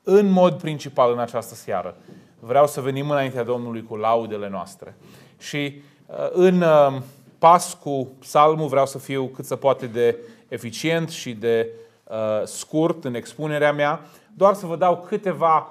în mod principal în această seară, vreau să venim înaintea Domnului cu laudele noastre. Și în pas cu psalmul vreau să fiu cât se poate de eficient și de scurt în expunerea mea, doar să vă dau câteva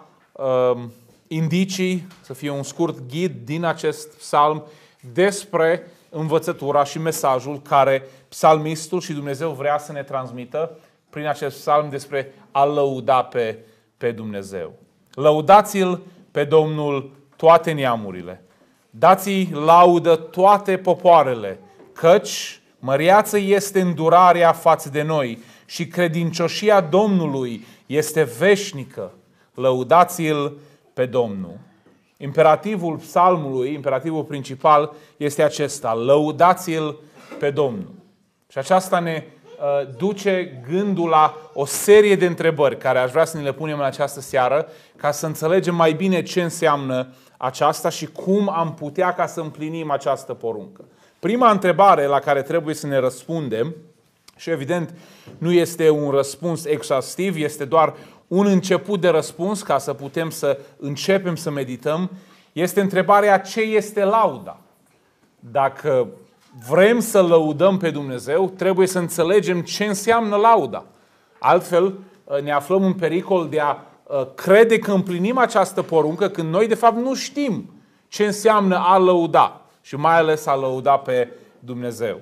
indicii, să fie un scurt ghid din acest psalm despre învățătura și mesajul care psalmistul și Dumnezeu vrea să ne transmită prin acest psalm despre a lăuda pe Dumnezeu. Lăudați-l pe Domnul toate neamurile. Dați-i laudă toate popoarele, căci măreață este îndurarea față de noi și credincioșia Domnului este veșnică. Lăudați-l pe Domnul. Imperativul psalmului, imperativul principal este acesta: lăudați-l pe Domnul. Și aceasta ne duce gândul la o serie de întrebări care aș vrea să ne le punem în această seară ca să înțelegem mai bine ce înseamnă aceasta și cum am putea ca să împlinim această poruncă. Prima întrebare la care trebuie să ne răspundem, și evident nu este un răspuns exhaustiv, este doar un început de răspuns ca să putem să începem să medităm, este întrebarea: ce este lauda? Dacă vrem să lăudăm pe Dumnezeu, trebuie să înțelegem ce înseamnă lauda. Altfel ne aflăm în pericol de a crede că împlinim această poruncă când noi de fapt nu știm ce înseamnă a lăuda și mai ales a lăuda pe Dumnezeu.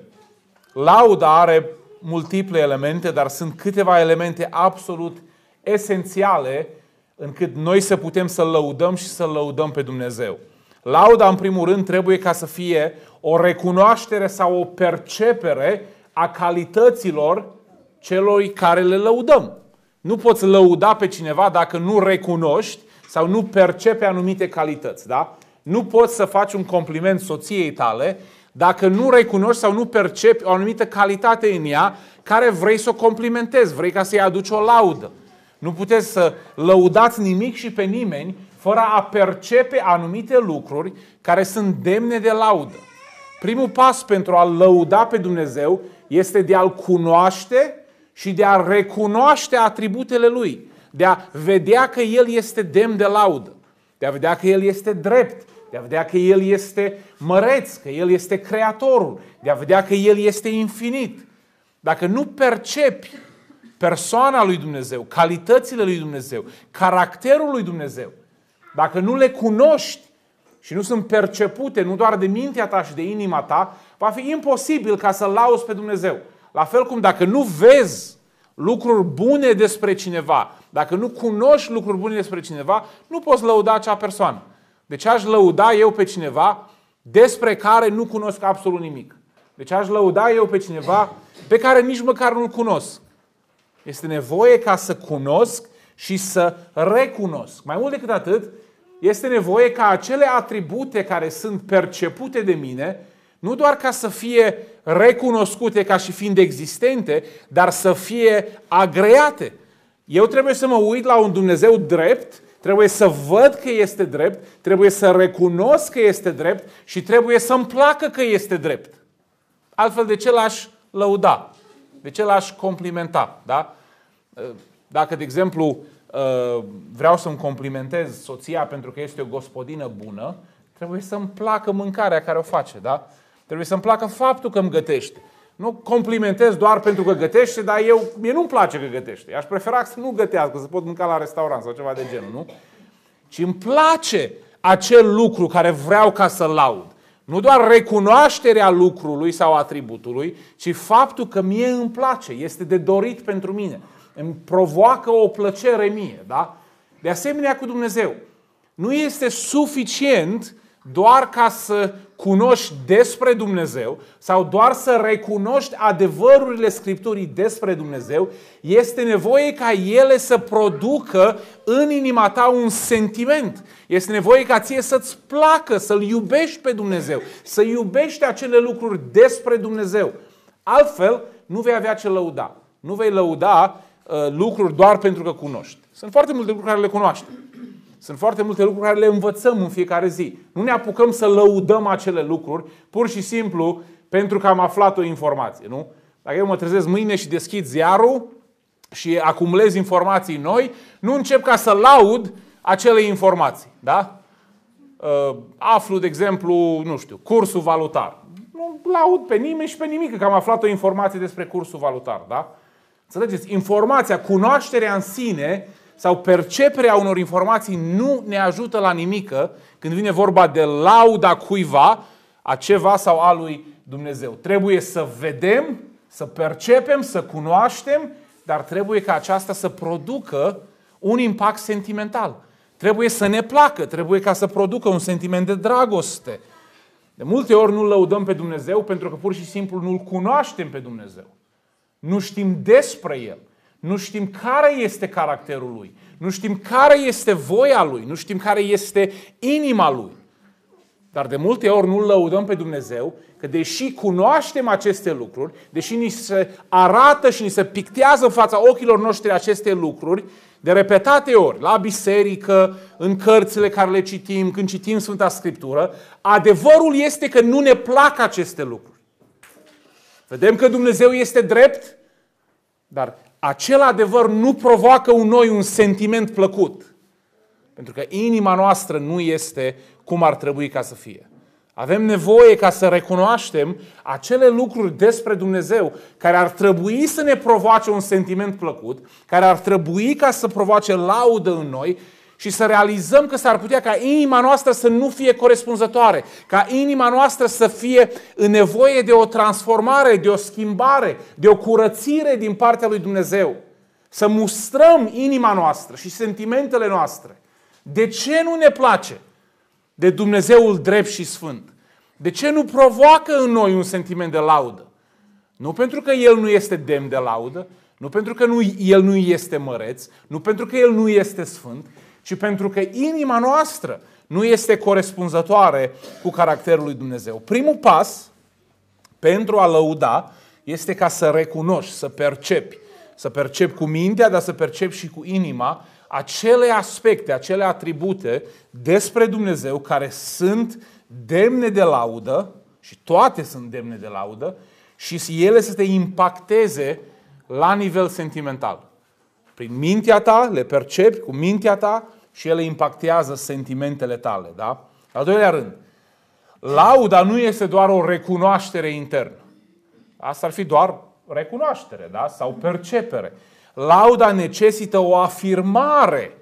Lauda are multiple elemente, dar sunt câteva elemente absolut esențiale încât noi să putem să lăudăm și să lăudăm pe Dumnezeu. Lauda, în primul rând, trebuie ca să fie o recunoaștere sau o percepere a calităților celor care le lăudăm. Nu poți lăuda pe cineva dacă nu recunoști sau nu percepe anumite calități. Da? Nu poți să faci un compliment soției tale dacă nu recunoști sau nu percepi o anumită calitate în ea care vrei să o complimentezi, vrei ca să-i aduci o laudă. Nu puteți să lăudați nimic și pe nimeni fără a percepe anumite lucruri care sunt demne de laudă. Primul pas pentru a lăuda pe Dumnezeu este de a-L cunoaște și de a recunoaște atributele Lui, de a vedea că El este demn de laudă, de a vedea că El este drept, de a vedea că El este măreț, că El este creatorul, de a vedea că El este infinit. Dacă nu percepi persoana lui Dumnezeu, calitățile lui Dumnezeu, caracterul lui Dumnezeu, dacă nu le cunoști și nu sunt percepute nu doar de mintea ta și de inima ta, va fi imposibil ca să lauzi pe Dumnezeu. La fel cum dacă nu vezi lucruri bune despre cineva, dacă nu cunoști lucruri bune despre cineva, nu poți lăuda acea persoană. Deci aș lăuda eu pe cineva despre care nu cunosc absolut nimic. Deci aș lăuda eu pe cineva pe care nici măcar nu-l cunosc. Este nevoie ca să cunosc și să recunosc. Mai mult decât atât, este nevoie ca acele atribute care sunt percepute de mine, nu doar ca să fie recunoscute ca și fiind existente, dar să fie agreate. Eu trebuie să mă uit la un Dumnezeu drept, trebuie să văd că este drept, trebuie să recunosc că este drept și trebuie să-mi placă că este drept. Altfel, de ce l-aș lăuda? De ce l-aș complimenta? Da? Dacă, de exemplu, vreau să-mi complimentez soția pentru că este o gospodină bună, trebuie să-mi placă mâncarea care o face. Da? Trebuie să-mi placă faptul că îmi gătește. Nu complimentez doar pentru că gătește, dar mie nu-mi place că gătește. Aș prefera să nu gătească, să pot mânca la restaurant sau ceva de genul, nu? Ci îmi place acel lucru care vreau ca să-l laud. Nu doar recunoașterea lucrului sau atributului, ci faptul că mie îmi place, este de dorit pentru mine. Îmi provoacă o plăcere mie. Da? De asemenea cu Dumnezeu. Nu este suficient doar ca să cunoști despre Dumnezeu sau doar să recunoști adevărurile Scripturii despre Dumnezeu. Este nevoie ca ele să producă în inima ta un sentiment. Este nevoie ca ție să-ți placă, să-L iubești pe Dumnezeu, să iubești acele lucruri despre Dumnezeu. Altfel, nu vei avea ce lăuda. Nu vei lăuda lucruri doar pentru că cunoști. Sunt foarte multe lucruri care le cunoaștem. Sunt foarte multe lucruri care le învățăm în fiecare zi. Nu ne apucăm să lăudăm acele lucruri pur și simplu pentru că am aflat o informație. Nu? Dacă eu mă trezesc mâine și deschid ziarul, și acumulez informații noi, nu încep ca să laud acele informații. Da? Aflu, de exemplu, nu știu, cursul valutar. Nu laud pe nimeni și pe nimic, că am aflat o informație despre cursul valutar. Da? Înțelegeți? Informația, cunoașterea în sine sau perceperea unor informații nu ne ajută la nimică când vine vorba de lauda cuiva, a ceva sau a lui Dumnezeu. Trebuie să vedem, să percepem, să cunoaștem, dar trebuie ca aceasta să producă un impact sentimental. Trebuie să ne placă, trebuie ca să producă un sentiment de dragoste. De multe ori nu lăudăm pe Dumnezeu pentru că pur și simplu nu-L cunoaștem pe Dumnezeu. Nu știm despre El. Nu știm care este caracterul Lui. Nu știm care este voia Lui. Nu știm care este inima Lui. Dar de multe ori nu-L lăudăm pe Dumnezeu, că deși cunoaștem aceste lucruri, deși ni se arată și ni se pictează în fața ochilor noștri aceste lucruri, de repetate ori, la biserică, în cărțile care le citim, când citim Sfânta Scriptură, adevărul este că nu ne plac aceste lucruri. Vedem că Dumnezeu este drept, dar acel adevăr nu provoacă în noi un sentiment plăcut. Pentru că inima noastră nu este cum ar trebui ca să fie. Avem nevoie ca să recunoaștem acele lucruri despre Dumnezeu care ar trebui să ne provoace un sentiment plăcut, care ar trebui ca să provoace laudă în noi și să realizăm că s-ar putea ca inima noastră să nu fie corespunzătoare, ca inima noastră să fie în nevoie de o transformare, de o schimbare, de o curățire din partea lui Dumnezeu. Să mustrăm inima noastră și sentimentele noastre. De ce nu ne place de Dumnezeul drept și sfânt? De ce nu provoacă în noi un sentiment de laudă? Nu pentru că El nu este demn de laudă, nu pentru că El nu este măreț, nu pentru că El nu este sfânt, ci pentru că inima noastră nu este corespunzătoare cu caracterul lui Dumnezeu. Primul pas pentru a lăuda este ca să recunoști, să percepi. Să percepi cu mintea, dar să percepi și cu inima acele aspecte, acele atribute despre Dumnezeu care sunt demne de laudă, și toate sunt demne de laudă, și ele să te impacteze la nivel sentimental. Prin mintea ta, le percepi cu mintea ta și ele impactează sentimentele tale. Da? Al doilea rând, lauda nu este doar o recunoaștere internă. Asta ar fi doar recunoaștere, da? Sau percepere. Lauda necesită o afirmare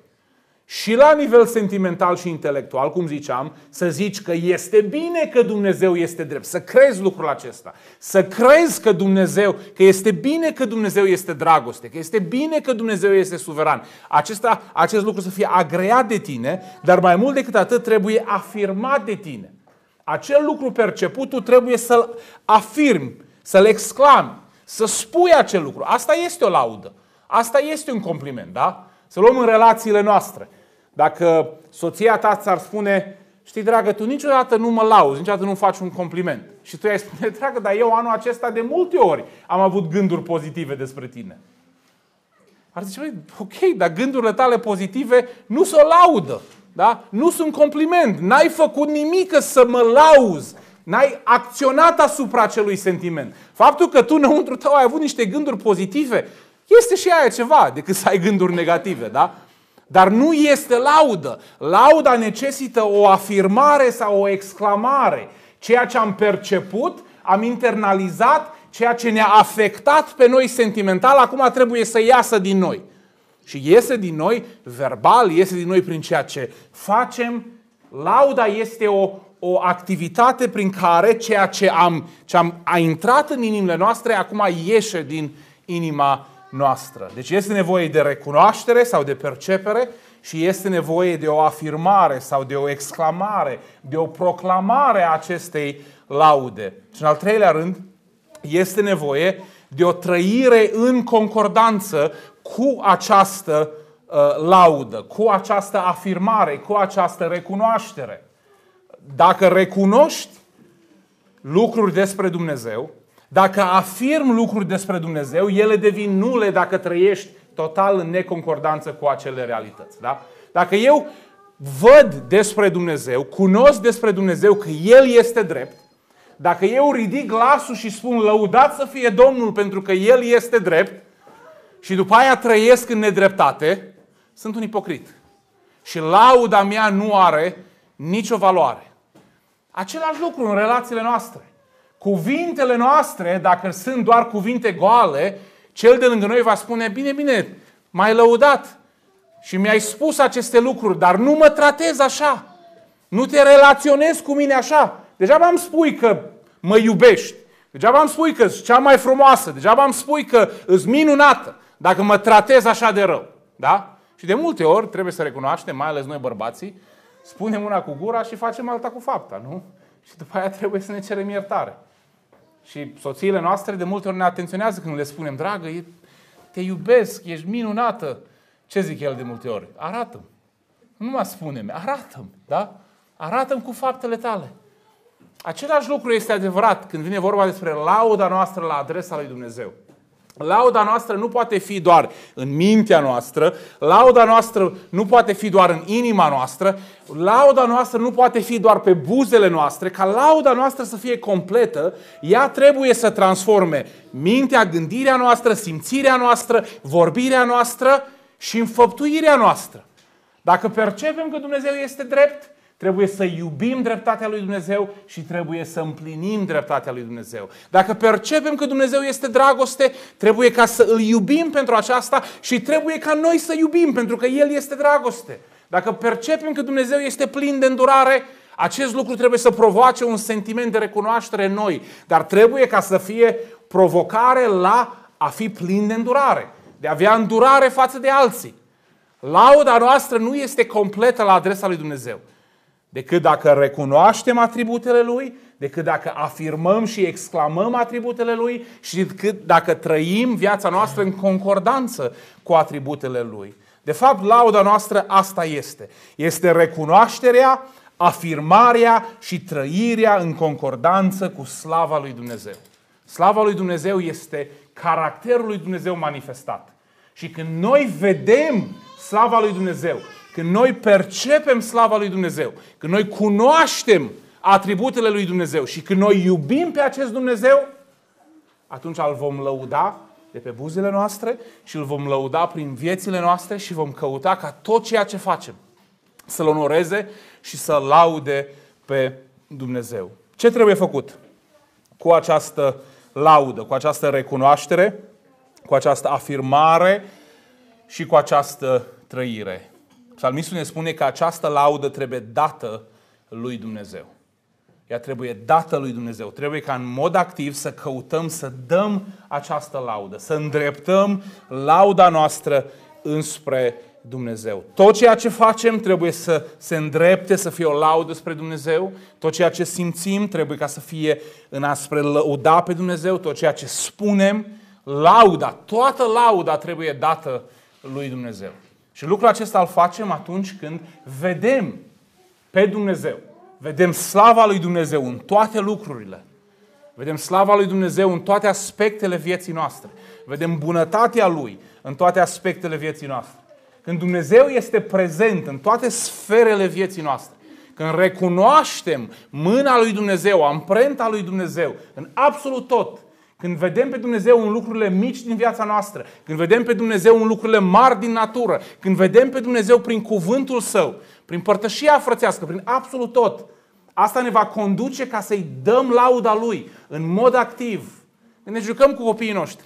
și la nivel sentimental și intelectual, cum ziceam, să zici că este bine că Dumnezeu este drept, să crezi lucrul acesta, să crezi că este bine că Dumnezeu este dragoste, că este bine că Dumnezeu este suveran. Acest lucru să fie agreat de tine, dar mai mult decât atât trebuie afirmat de tine. Acel lucru perceput tu trebuie să-l afirmi, să-l exclami, să spui acel lucru. Asta este o laudă. Asta este un compliment, da? Să luăm în relațiile noastre. Dacă soția ta ți-ar spune, știi, dragă, tu niciodată nu mă lauzi, niciodată nu faci un compliment. Și tu i-ai spune, dragă, dar eu anul acesta de multe ori am avut gânduri pozitive despre tine. Ar zice, ok, dar gândurile tale pozitive nu sunt o laudă, da? Nu sunt compliment. N-ai făcut nimic să mă lauzi. N-ai acționat asupra acelui sentiment. Faptul că tu înăuntru tău ai avut niște gânduri pozitive este și aia ceva decât să ai gânduri negative, da? Dar nu este laudă. Lauda necesită o afirmare sau o exclamare. Ceea ce am perceput, am internalizat, ceea ce ne-a afectat pe noi sentimental, acum trebuie să iasă din noi. Și iese din noi verbal, iese din noi prin ceea ce facem. Lauda este o activitate prin care ceea ce a intrat în inimile noastre acum ieșe din inima noastră. Deci este nevoie de recunoaștere sau de percepere și este nevoie de o afirmare sau de o exclamare, de o proclamare a acestei laude. Și în al treilea rând, este nevoie de o trăire în concordanță cu această laudă, cu această afirmare, cu această recunoaștere. Dacă recunoști lucruri despre Dumnezeu, dacă afirmi lucruri despre Dumnezeu, ele devin nule dacă trăiești total în neconcordanță cu acele realități. Da? Dacă eu văd despre Dumnezeu, cunosc despre Dumnezeu că El este drept, dacă eu ridic glasul și spun lăudat să fie Domnul pentru că El este drept, și după aia trăiesc în nedreptate, sunt un ipocrit. Și lauda mea nu are nicio valoare. Același lucru în relațiile noastre. Cuvintele noastre, dacă sunt doar cuvinte goale, cel de lângă noi va spune, bine, m-ai lăudat și mi-ai spus aceste lucruri, dar nu mă tratezi așa. Nu te relaționezi cu mine așa. Degeaba îmi spui că mă iubești. Degeaba îmi spui că ești cea mai frumoasă. Degeaba îmi spui că ești minunată. Dacă mă tratezi așa de rău. Da? Și de multe ori trebuie să recunoaștem, mai ales noi bărbații, spunem una cu gura și facem alta cu fapta, nu? Și după aia trebuie să ne cerem iertare. Și soțiile noastre de multe ori ne atenționează când le spunem, dragă, te iubesc, ești minunată. Ce zic el de multe ori? Arată-mi. Nu mă spune-mi, arată-mi. Da? Arată-mi cu faptele tale. Același lucru este adevărat când vine vorba despre lauda noastră la adresa lui Dumnezeu. Lauda noastră nu poate fi doar în mintea noastră, lauda noastră nu poate fi doar în inima noastră, lauda noastră nu poate fi doar pe buzele noastre. Ca lauda noastră să fie completă, ea trebuie să transforme mintea, gândirea noastră, simțirea noastră, vorbirea noastră și înfăptuirea noastră. Dacă percepem că Dumnezeu este drept, trebuie să iubim dreptatea lui Dumnezeu și trebuie să împlinim dreptatea lui Dumnezeu. Dacă percepem că Dumnezeu este dragoste, trebuie ca să îl iubim pentru aceasta și trebuie ca noi să iubim pentru că El este dragoste. Dacă percepem că Dumnezeu este plin de îndurare, acest lucru trebuie să provoace un sentiment de recunoaștere în noi. Dar trebuie ca să fie provocare la a fi plin de îndurare, de a avea îndurare față de alții. Lauda noastră nu este completă la adresa lui Dumnezeu decât dacă recunoaștem atributele Lui, decât dacă afirmăm și exclamăm atributele Lui și decât dacă trăim viața noastră în concordanță cu atributele Lui. De fapt, lauda noastră asta este. Este recunoașterea, afirmarea și trăirea în concordanță cu slava lui Dumnezeu. Slava lui Dumnezeu este caracterul lui Dumnezeu manifestat. Și când noi vedem slava lui Dumnezeu, când noi percepem slava lui Dumnezeu, când noi cunoaștem atributele lui Dumnezeu și când noi iubim pe acest Dumnezeu, atunci îl vom lăuda de pe buzele noastre și îl vom lăuda prin viețile noastre și vom căuta ca tot ceea ce facem să-L onoreze și să-L laude pe Dumnezeu. Ce trebuie făcut cu această laudă, cu această recunoaștere, cu această afirmare și cu această trăire? Psalmistul ne spune că această laudă trebuie dată lui Dumnezeu. Ea trebuie dată lui Dumnezeu. Trebuie ca în mod activ să căutăm să dăm această laudă, să îndreptăm lauda noastră înspre Dumnezeu. Tot ceea ce facem trebuie să se îndrepte, să fie o laudă spre Dumnezeu. Tot ceea ce simțim trebuie ca să fie în spre lăuda pe Dumnezeu. Tot ceea ce spunem, lauda, toată lauda trebuie dată lui Dumnezeu. Și lucrul acesta îl facem atunci când vedem pe Dumnezeu. Vedem slava lui Dumnezeu în toate lucrurile. Vedem slava lui Dumnezeu în toate aspectele vieții noastre. Vedem bunătatea Lui în toate aspectele vieții noastre. Când Dumnezeu este prezent în toate sferele vieții noastre, când recunoaștem mâna lui Dumnezeu, amprenta lui Dumnezeu în absolut tot, când vedem pe Dumnezeu în lucrurile mici din viața noastră, când vedem pe Dumnezeu în lucrurile mari din natură, când vedem pe Dumnezeu prin cuvântul Său, prin părtășia frățească, prin absolut tot, asta ne va conduce ca să-i dăm lauda Lui în mod activ. Când ne jucăm cu copiii noștri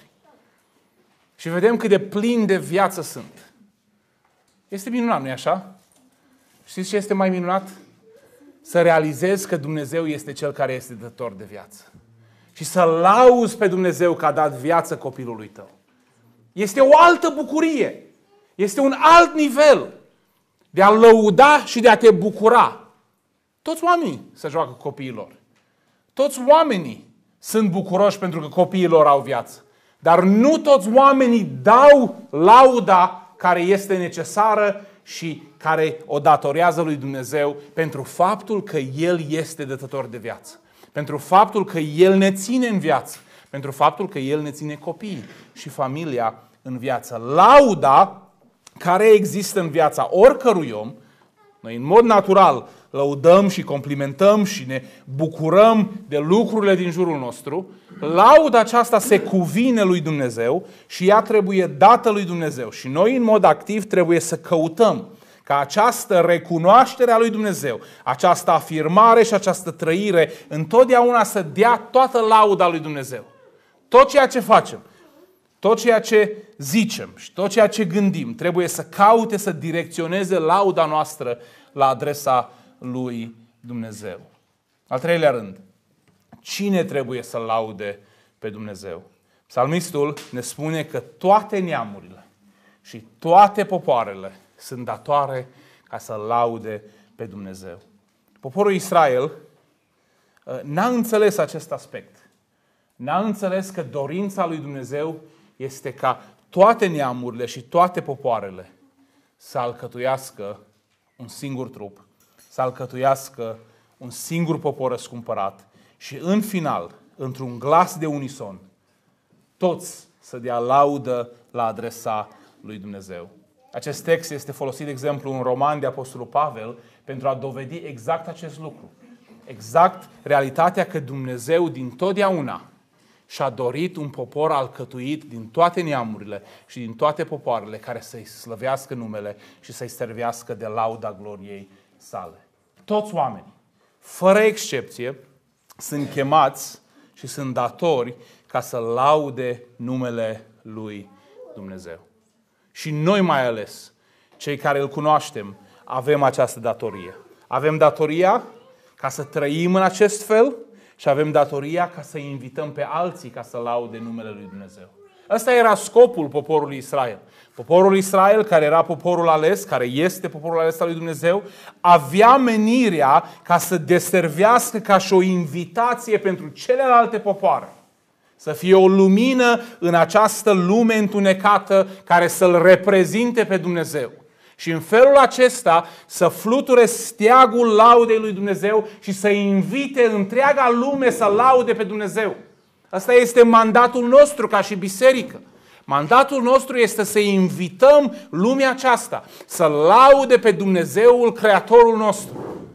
și vedem cât de plini de viață sunt. Este minunat, nu-i așa? Știți ce este mai minunat? Să realizezi că Dumnezeu este Cel care este dător de viață. Și să lauzi pe Dumnezeu că a dat viață copilului tău. Este o altă bucurie. Este un alt nivel de a lăuda și de a te bucura. Toți oamenii se joacă cu copiii lor. Toți oamenii sunt bucuroși pentru că copiii lor au viață. Dar nu toți oamenii dau lauda care este necesară și care o datorează lui Dumnezeu pentru faptul că El este dătător de viață. Pentru faptul că El ne ține în viață. Pentru faptul că El ne ține copiii și familia în viață. Lauda care există în viața oricărui om, noi în mod natural lăudăm și complimentăm și ne bucurăm de lucrurile din jurul nostru, lauda aceasta se cuvine lui Dumnezeu și ea trebuie dată lui Dumnezeu. Și noi în mod activ trebuie să căutăm ca această recunoaștere a lui Dumnezeu, această afirmare și această trăire întotdeauna să dea toată lauda lui Dumnezeu. Tot ceea ce facem, tot ceea ce zicem și tot ceea ce gândim trebuie să caute să direcționeze lauda noastră la adresa lui Dumnezeu. Al treilea rând, cine trebuie să laude pe Dumnezeu? Psalmistul ne spune că toate neamurile și toate popoarele sunt datoare ca să laude pe Dumnezeu. Poporul Israel n-a înțeles acest aspect. N-a înțeles că dorința lui Dumnezeu este ca toate neamurile și toate popoarele să alcătuiască un singur trup, să alcătuiască un singur popor răscumpărat și în final, într-un glas de unison, toți să dea laudă la adresa lui Dumnezeu. Acest text este folosit, de exemplu, în roman de Apostolul Pavel pentru a dovedi exact acest lucru. Exact realitatea că Dumnezeu din totdeauna și-a dorit un popor alcătuit din toate neamurile și din toate popoarele care să-i slăvească numele și să-i servească de lauda gloriei sale. Toți oamenii, fără excepție, sunt chemați și sunt datori ca să laude numele lui Dumnezeu. Și noi mai ales, cei care îl cunoaștem, avem această datorie. Avem datoria ca să trăim în acest fel și avem datoria ca să invităm pe alții ca să laude numele lui Dumnezeu. Ăsta era scopul poporului Israel. Poporul Israel, care era poporul ales, care este poporul ales al lui Dumnezeu, avea menirea ca să deservească ca și o invitație pentru celelalte popoare. Să fie o lumină în această lume întunecată care să-L reprezinte pe Dumnezeu. Și în felul acesta să fluture steagul laudei lui Dumnezeu și să invite întreaga lume să laude pe Dumnezeu. Asta este mandatul nostru ca și biserică. Mandatul nostru este să invităm lumea aceasta să laude pe Dumnezeul Creatorul nostru.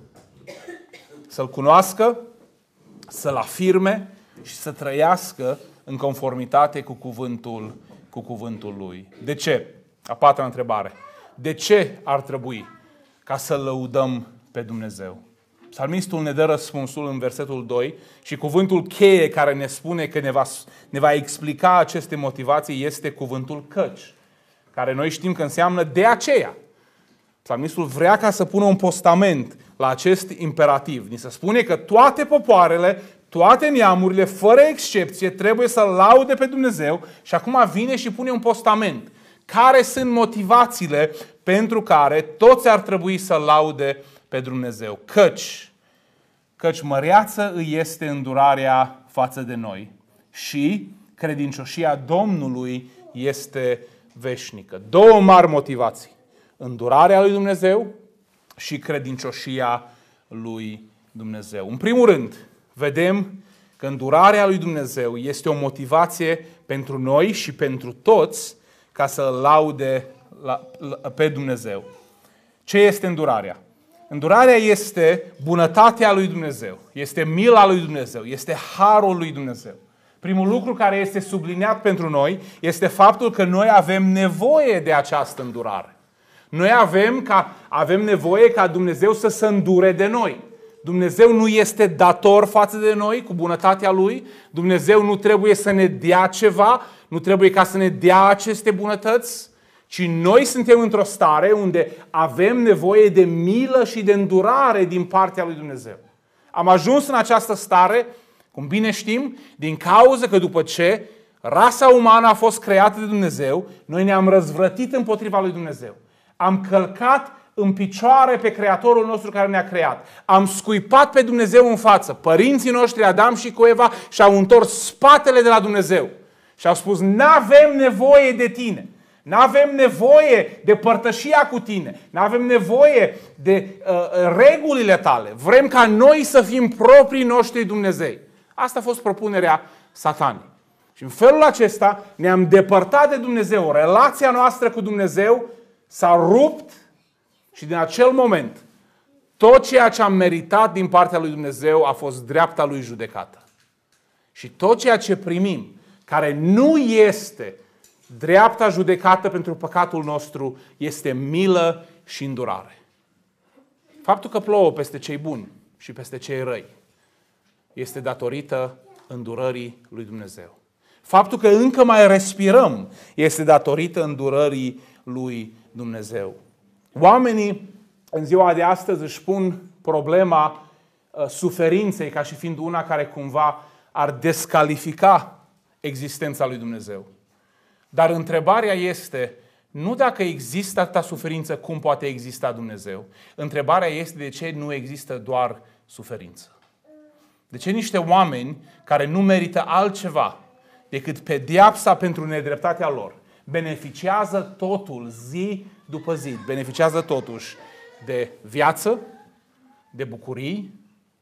Să-L cunoască, să-L afirme și să trăiască în conformitate cu cuvântul Lui. De ce? A patra întrebare. De ce ar trebui ca să lăudăm pe Dumnezeu? Psalmistul ne dă răspunsul în versetul 2 și cuvântul cheie care ne spune că ne va explica aceste motivații este cuvântul căci, care noi știm că înseamnă de aceea. Psalmistul vrea ca să pună un postament la acest imperativ. Ni se spune că toate popoarele, toate neamurile, fără excepție, trebuie să laude pe Dumnezeu și acum vine și pune un postament. Care sunt motivațiile pentru care toți ar trebui să laude pe Dumnezeu? Căci măreață îi este îndurarea față de noi și credincioșia Domnului este veșnică. Două mari motivații. Îndurarea lui Dumnezeu și credincioșia lui Dumnezeu. În primul rând, vedem că îndurarea lui Dumnezeu este o motivație pentru noi și pentru toți ca să laude pe Dumnezeu. Ce este îndurarea? Îndurarea este bunătatea lui Dumnezeu, este mila lui Dumnezeu, este harul lui Dumnezeu. Primul lucru care este subliniat pentru noi este faptul că noi avem nevoie de această îndurare. Noi avem nevoie ca Dumnezeu să se îndure de noi. Dumnezeu nu este dator față de noi cu bunătatea Lui. Dumnezeu nu trebuie să ne dea ceva, nu trebuie ca să ne dea aceste bunătăți, ci noi suntem într-o stare unde avem nevoie de milă și de îndurare din partea lui Dumnezeu. Am ajuns în această stare, cum bine știm, din cauza că după ce rasa umană a fost creată de Dumnezeu, noi ne-am răzvrătit împotriva lui Dumnezeu. Am călcat în picioare pe Creatorul nostru care ne-a creat. Am scuipat pe Dumnezeu în față. Părinții noștri, Adam și cu Eva, și-au întors spatele de la Dumnezeu. Și au spus, n-avem nevoie de tine. N-avem nevoie de părtășia cu tine. N-avem nevoie de regulile tale. Vrem ca noi să fim proprii noștri Dumnezei. Asta a fost propunerea Satanei. Și în felul acesta ne-am depărtat de Dumnezeu. Relația noastră cu Dumnezeu s-a rupt și din acel moment tot ceea ce am meritat din partea lui Dumnezeu a fost dreapta lui judecată. Și tot ceea ce primim, care nu este dreapta judecată pentru păcatul nostru, este milă și îndurare. Faptul că plouă peste cei buni și peste cei răi este datorită îndurării lui Dumnezeu. Faptul că încă mai respirăm este datorită îndurării lui Dumnezeu. Oamenii în ziua de astăzi își pun problema suferinței ca și fiind una care cumva ar descalifica existența lui Dumnezeu. Dar întrebarea este, nu dacă există atâta suferință, cum poate exista Dumnezeu. Întrebarea este de ce nu există doar suferință. De ce niște oameni care nu merită altceva decât pedeapsa pentru nedreptatea lor beneficiază totul zi după zi, beneficiază totuși de viață, de bucurii.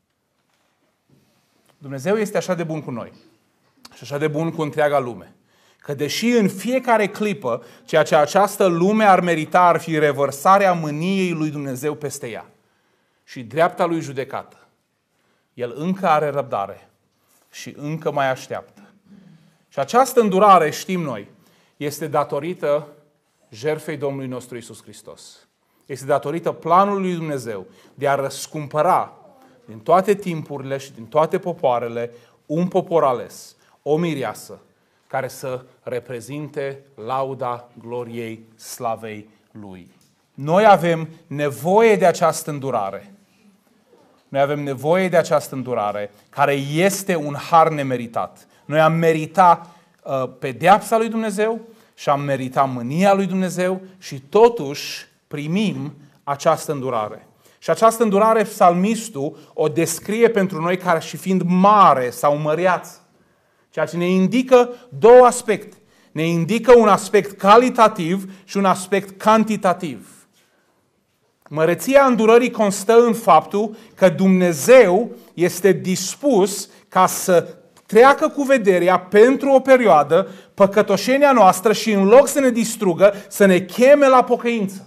Dumnezeu este așa de bun cu noi și așa de bun cu întreaga lume, că deși în fiecare clipă ceea ce această lume ar merita ar fi revărsarea mâniei lui Dumnezeu peste ea și dreapta lui judecată, El încă are răbdare și încă mai așteaptă. Și această îndurare, știm noi, este datorită jertfei Domnului nostru Iisus Hristos. Este datorită planului lui Dumnezeu de a răscumpăra din toate timpurile și din toate popoarele un popor ales, o mireasă, care să reprezinte lauda gloriei slavei Lui. Noi avem nevoie de această îndurare. Noi avem nevoie de această îndurare, care este un har nemeritat. Noi am meritat pedeapsa lui Dumnezeu și am meritat mânia lui Dumnezeu și totuși primim această îndurare. Și această îndurare, psalmistul o descrie pentru noi ca și fiind mare sau măreață. Ceea ce ne indică două aspecte. Ne indică un aspect calitativ și un aspect cantitativ. Măreția îndurării constă în faptul că Dumnezeu este dispus ca să treacă cu vederea pentru o perioadă păcătoșenia noastră și în loc să ne distrugă, să ne cheme la pocăință.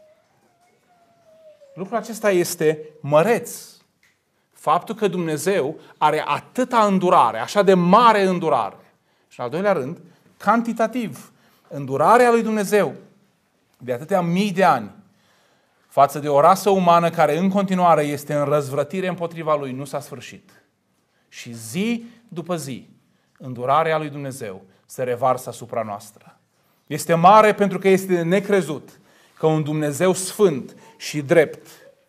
Lucrul acesta este măreț. Faptul că Dumnezeu are atâta îndurare, așa de mare îndurare. Și în al doilea rând, cantitativ. Îndurarea lui Dumnezeu de atâtea mii de ani față de o rasă umană care în continuare este în răzvrătire împotriva lui, nu s-a sfârșit. Și zi după zi, îndurarea lui Dumnezeu se revarsă asupra noastră. Este mare pentru că este necrezut că un Dumnezeu sfânt și drept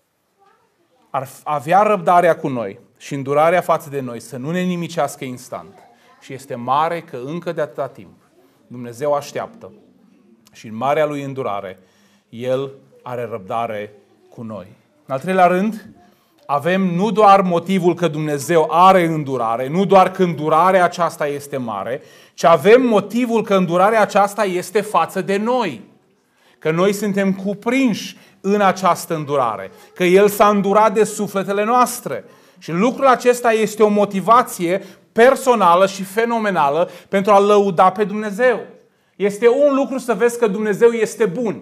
ar avea răbdarea cu noi și îndurarea față de noi să nu ne nimicească instant. Și este mare că încă de atâta timp Dumnezeu așteaptă și în marea lui îndurare El are răbdare cu noi. În al treilea rând, avem nu doar motivul că Dumnezeu are îndurare, nu doar că îndurarea aceasta este mare, ci avem motivul că îndurarea aceasta este față de noi. Că noi suntem cuprinși în această îndurare, că El s-a îndurat de sufletele noastre. Și lucrul acesta este o motivație personală și fenomenală pentru a lăuda pe Dumnezeu. Este un lucru să vezi că Dumnezeu este bun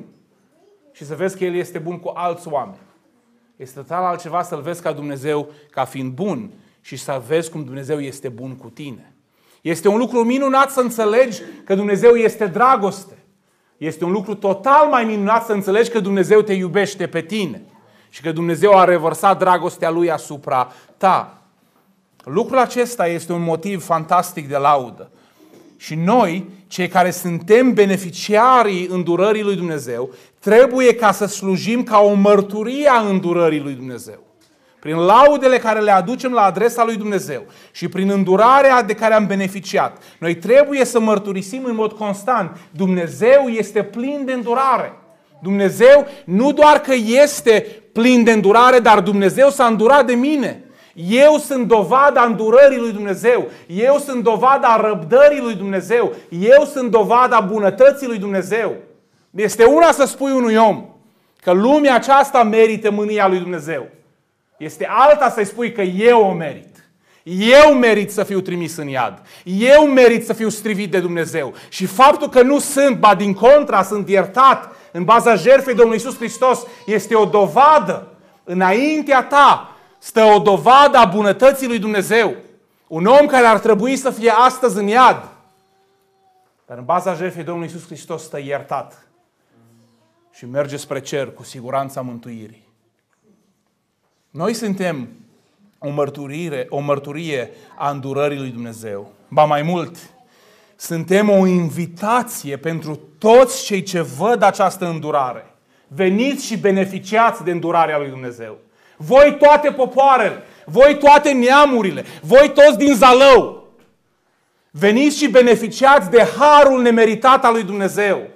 și să vezi că El este bun cu alți oameni. Este total altceva să-L vezi ca Dumnezeu ca fiind bun și să vezi cum Dumnezeu este bun cu tine. Este un lucru minunat să înțelegi că Dumnezeu este dragoste. Este un lucru total mai minunat să înțelegi că Dumnezeu te iubește pe tine și că Dumnezeu a revărsat dragostea Lui asupra ta. Lucrul acesta este un motiv fantastic de laudă. Și noi, cei care suntem beneficiarii îndurării lui Dumnezeu, trebuie ca să slujim ca o mărturie a îndurării lui Dumnezeu. Prin laudele care le aducem la adresa lui Dumnezeu și prin îndurarea de care am beneficiat, noi trebuie să mărturisim în mod constant: Dumnezeu este plin de îndurare. Dumnezeu nu doar că este plin de îndurare, dar Dumnezeu s-a îndurat de mine. Eu sunt dovada îndurării lui Dumnezeu. Eu sunt dovada răbdării lui Dumnezeu. Eu sunt dovada bunătății lui Dumnezeu. Este una să spui unui om că lumea aceasta merită mânia lui Dumnezeu. Este alta să-i spui că eu o merit. Eu merit să fiu trimis în iad. Eu merit să fiu strivit de Dumnezeu. Și faptul că nu sunt, ba din contra, sunt iertat în baza jertfei Domnului Iisus Hristos, este o dovadă Înaintea ta stă o dovadă a bunătății lui Dumnezeu. Un om care ar trebui să fie astăzi în iad. Dar în baza jertfei Domnului Iisus Hristos stă iertat. Și merge spre cer cu siguranța mântuirii. Noi suntem o mărturie a îndurării lui Dumnezeu. Ba mai mult, suntem o invitație pentru toți cei ce văd această îndurare. Veniți și beneficiați de îndurarea lui Dumnezeu. Voi toate popoarele, voi toate neamurile, voi toți din Zalău. Veniți și beneficiați de harul nemeritat al lui Dumnezeu.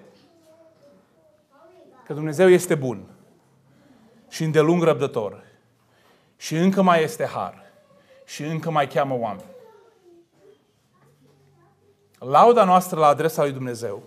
Că Dumnezeu este bun și îndelung răbdător. Și încă mai este har. Și încă mai cheamă oameni. Lauda noastră la adresa lui Dumnezeu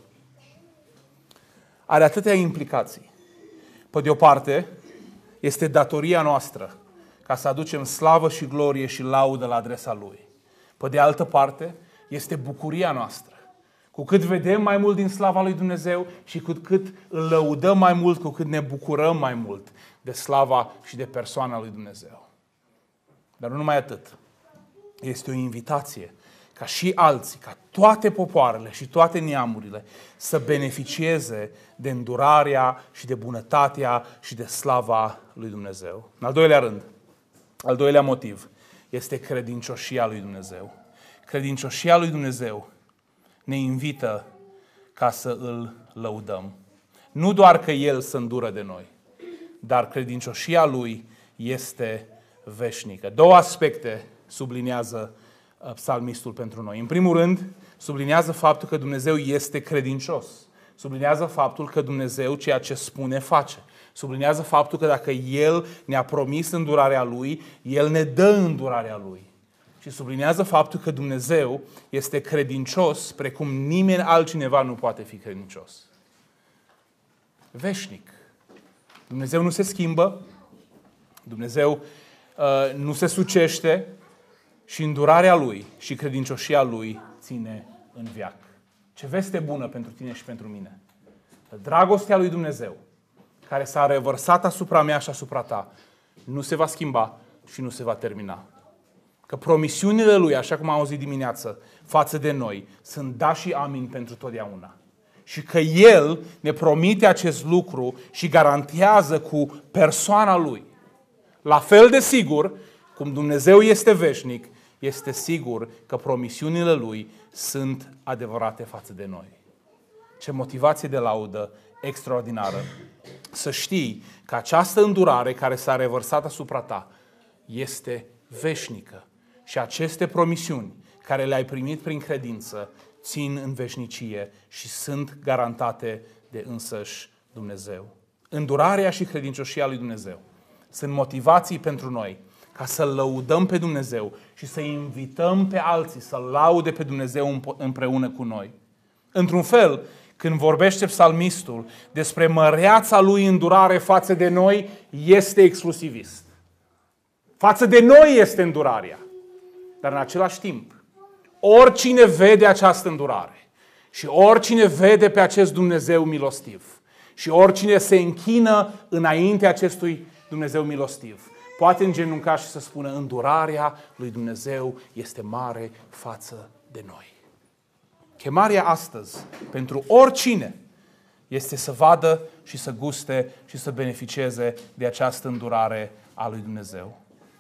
are atâtea implicații. Pe de o parte, este datoria noastră ca să aducem slavă și glorie și laudă la adresa Lui. Pe de altă parte, este bucuria noastră. Cu cât vedem mai mult din slava lui Dumnezeu și cu cât îl lăudăm mai mult, cu cât ne bucurăm mai mult de slava și de persoana lui Dumnezeu. Dar nu numai atât. Este o invitație ca și alții, ca toate popoarele și toate neamurile să beneficieze de îndurarea și de bunătatea și de slava lui Dumnezeu. În al doilea rând, al doilea motiv, este credincioșia lui Dumnezeu. Credincioșia lui Dumnezeu ne invită ca să îl lăudăm. Nu doar că El se îndură de noi, dar credincioșia Lui este veșnică. Două aspecte subliniază psalmistul pentru noi. În primul rând, subliniază faptul că Dumnezeu este credincios. Subliniază faptul că Dumnezeu ceea ce spune face. Subliniază faptul că dacă El ne-a promis îndurarea Lui, El ne dă îndurarea Lui. Și subliniază faptul că Dumnezeu este credincios precum nimeni altcineva nu poate fi credincios. Veșnic. Dumnezeu nu se schimbă, Dumnezeu nu se sucește și îndurarea Lui și credincioșia Lui ține în veac. Ce veste bună pentru tine și pentru mine. Dragostea lui Dumnezeu, care s-a revărsat asupra mea și asupra ta, nu se va schimba și nu se va termina. Că promisiunile Lui, așa cum am auzit dimineață, față de noi, sunt da și amin pentru totdeauna. Și că El ne promite acest lucru și garantează cu persoana Lui. La fel de sigur, cum Dumnezeu este veșnic, este sigur că promisiunile Lui sunt adevărate față de noi. Ce motivație de laudă extraordinară să știi că această îndurare care s-a revărsat asupra ta este veșnică. Și aceste promisiuni care le-ai primit prin credință țin în veșnicie și sunt garantate de însăși Dumnezeu. Îndurarea și credincioșia lui Dumnezeu sunt motivații pentru noi ca să-L lăudăm pe Dumnezeu și să invităm pe alții să-L laude pe Dumnezeu împreună cu noi. Într-un fel, când vorbește psalmistul despre măreața Lui îndurare față de noi, este exclusivist. Față de noi este îndurarea. Dar în același timp, oricine vede această îndurare și oricine vede pe acest Dumnezeu milostiv și oricine se închină înainte acestui Dumnezeu milostiv, poate îngenunca și să spună: îndurarea lui Dumnezeu este mare față de noi. Chemarea astăzi pentru oricine este să vadă și să guste și să beneficieze de această îndurare a lui Dumnezeu.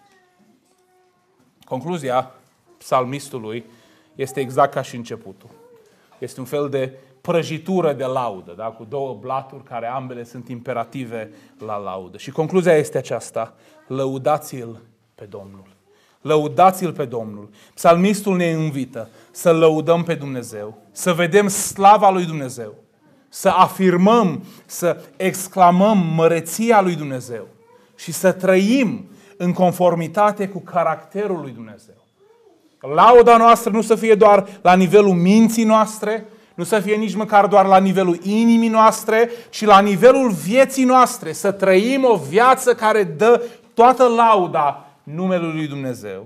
Concluzia psalmistului este exact ca și începutul. Este un fel de prăjitură de laudă, da? Cu două blaturi care ambele sunt imperative la laudă. Și concluzia este aceasta: lăudați-L pe Domnul. Lăudați-L pe Domnul. Psalmistul ne invită să lăudăm pe Dumnezeu, să vedem slava lui Dumnezeu, să afirmăm, să exclamăm măreția lui Dumnezeu și să trăim în conformitate cu caracterul lui Dumnezeu. Lauda noastră nu să fie doar la nivelul minții noastre, nu să fie nici măcar doar la nivelul inimii noastre, ci la nivelul vieții noastre. Să trăim o viață care dă toată lauda numelui lui Dumnezeu.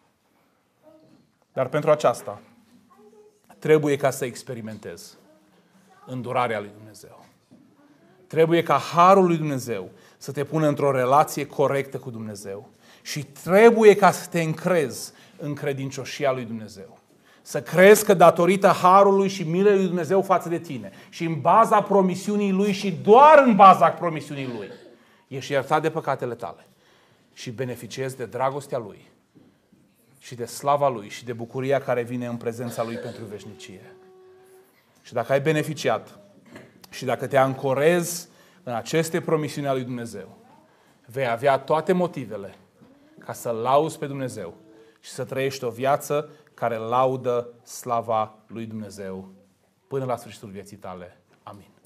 Dar pentru aceasta trebuie ca să experimentez îndurarea lui Dumnezeu. Trebuie ca harul lui Dumnezeu să te pună într-o relație corectă cu Dumnezeu. Și trebuie ca să te încrezi în credincioșia lui Dumnezeu. Să crezi că datorită harului și milei lui Dumnezeu față de tine și în baza promisiunii lui și doar în baza promisiunii lui, ești iertat de păcatele tale și beneficiezi de dragostea lui și de slava lui și de bucuria care vine în prezența lui pentru veșnicie. Și dacă ai beneficiat și dacă te ancorezi în aceste promisiuni ale lui Dumnezeu, vei avea toate motivele ca să lauzi pe Dumnezeu și să trăiești o viață care laudă slava lui Dumnezeu până la sfârșitul vieții tale. Amin.